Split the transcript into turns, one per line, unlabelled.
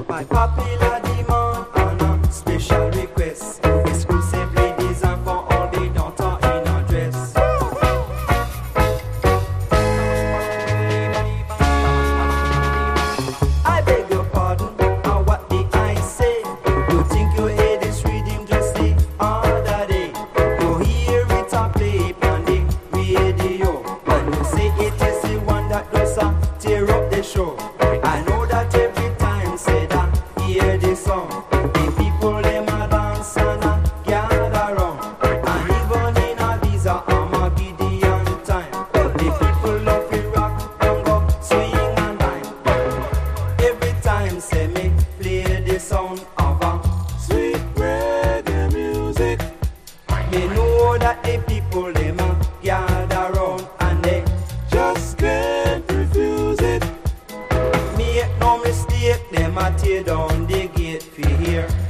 by popular demand and a special request. Exclusively designed for all the daughter in a dress. I beg your pardon, what did I say? You think you hear this rhythm just the other day? You hear it a play on the radio, and you say it is the one that does tear up the show. I know that every time say that hear the song, the people them a dance and a gather round, and even in a these a Armageddon time, the people love to rock, bongo, swing and dine. Every time say me play the sound of a sweet reggae music, me know that the people them a gather round and they just can't refuse it. Make no mistake, them a tear down the gate for here.